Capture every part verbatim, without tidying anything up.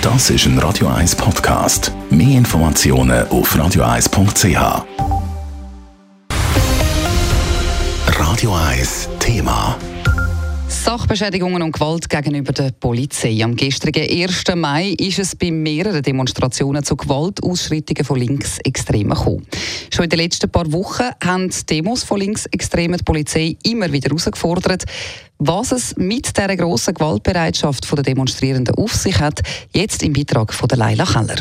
Das ist ein Radio eins Podcast. Mehr Informationen auf radio eins punkt c h. Radio eins Thema: Sachbeschädigungen und Gewalt gegenüber der Polizei. Am gestrigen ersten Mai ist es bei mehreren Demonstrationen zu Gewaltausschreitungen von Linksextremen gekommen. Schon in den letzten paar Wochen haben die Demos von Linksextremen die Polizei immer wieder herausgefordert. Was es mit dieser grossen Gewaltbereitschaft der Demonstrierenden auf sich hat, jetzt im Beitrag von der Leila Keller.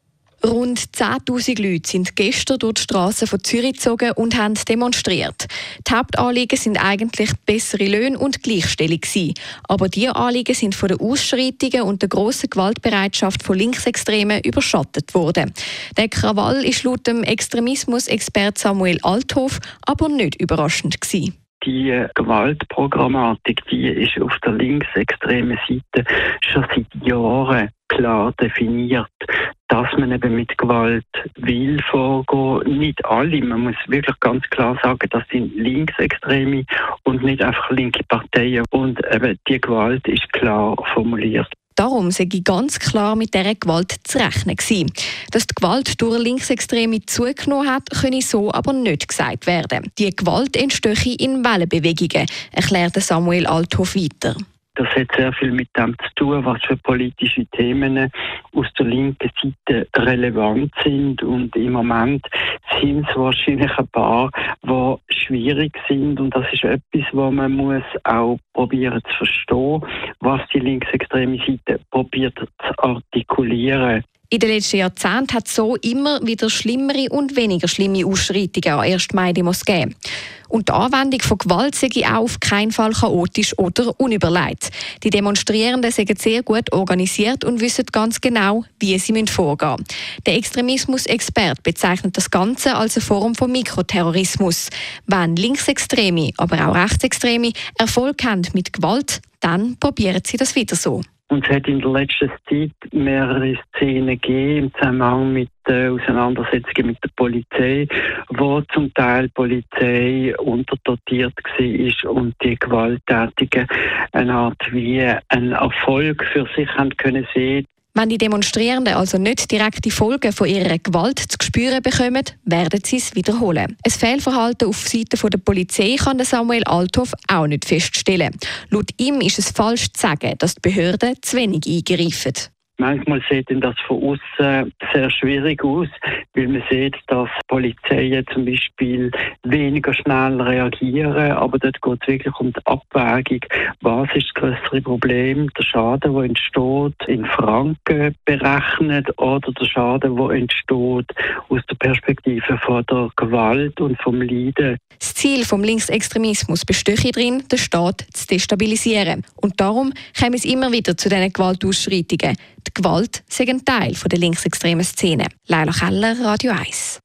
Rund zehntausend Leute sind gestern durch die Strassen von Zürich gezogen und haben demonstriert. Die Hauptanliegen sind eigentlich bessere Löhne und Gleichstellung gewesen. Aber diese Anliegen sind von den Ausschreitungen und der grossen Gewaltbereitschaft von Linksextremen überschattet worden. Der Krawall ist laut dem Extremismus-Expert Samuel Althoff aber nicht überraschend gewesen. Die Gewaltprogrammatik, die ist auf der linksextremen Seite schon seit Jahren klar definiert, dass man eben mit Gewalt will vorgehen. Nicht alle, man muss wirklich ganz klar sagen, das sind Linksextreme und nicht einfach linke Parteien. Und eben die Gewalt ist klar formuliert. Darum sei ganz klar mit dieser Gewalt zu rechnen gewesen. Dass die Gewalt durch Linksextreme zugenommen hat, könne so aber nicht gesagt werden. Die Gewalt entstehe in Wellenbewegungen, erklärte Samuel Althoff weiter. Das hat sehr viel mit dem zu tun, was für politische Themen aus der linken Seite relevant sind. Und im Moment sind es wahrscheinlich ein paar, die schwierig sind. Und das ist etwas, wo man muss auch probieren zu verstehen, was die linksextreme Seite probiert zu artikulieren. In den letzten Jahrzehnten hat es so immer wieder schlimmere und weniger schlimme Ausschreitungen an ersten Mai-Demos gegeben. Und die Anwendung von Gewalt sei auch auf keinen Fall chaotisch oder unüberlegt. Die Demonstrierenden sind sehr gut organisiert und wissen ganz genau, wie sie vorgehen müssen. Der Extremismus-Experte bezeichnet das Ganze als eine Form von Mikroterrorismus. Wenn Linksextreme, aber auch Rechtsextreme Erfolg haben mit Gewalt, dann probieren sie das wieder so. Und es hat in der letzten Zeit mehrere Szenen gegeben im Zusammenhang mit äh, Auseinandersetzungen mit der Polizei, wo zum Teil die Polizei unterdotiert war und die Gewalttätigen eine Art wie einen Erfolg für sich haben können sehen. Wenn die Demonstrierenden also nicht direkt die Folgen von ihrer Gewalt zu spüren bekommen, werden sie es wiederholen. Ein Fehlverhalten auf Seite der Polizei kann Samuel Althoff auch nicht feststellen. Laut ihm ist es falsch zu sagen, dass die Behörden zu wenig eingreifen. Manchmal sieht das von außen sehr schwierig aus, weil man sieht, dass Polizeien zum Beispiel weniger schnell reagieren, aber dort geht es wirklich um die Abwägung, was ist das größere Problem, der Schaden, der entsteht, in Franken berechnet oder der Schaden, der entsteht aus der Perspektive von der Gewalt und vom Leiden. Das Ziel des Linksextremismus besteht darin, den Staat zu destabilisieren. Und darum kommen es immer wieder zu diesen Gewaltausschreitungen. Die Gewalt ist ein Teil der linksextremen Szene. Leila Keller, Radio eins.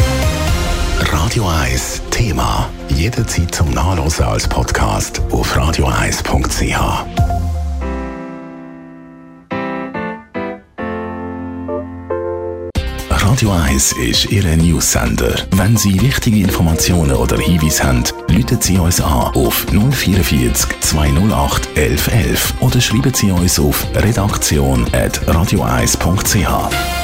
Radio eins Thema. Jederzeit zum Nachlesen als Podcast auf radio eins punkt c h. Radio eins ist Ihr News-Sender. Wenn Sie wichtige Informationen oder Hinweise haben, rufen Sie uns an auf null vierundvierzig zweihundertacht elf elf oder schreiben Sie uns auf redaktion at radio eins punkt c h.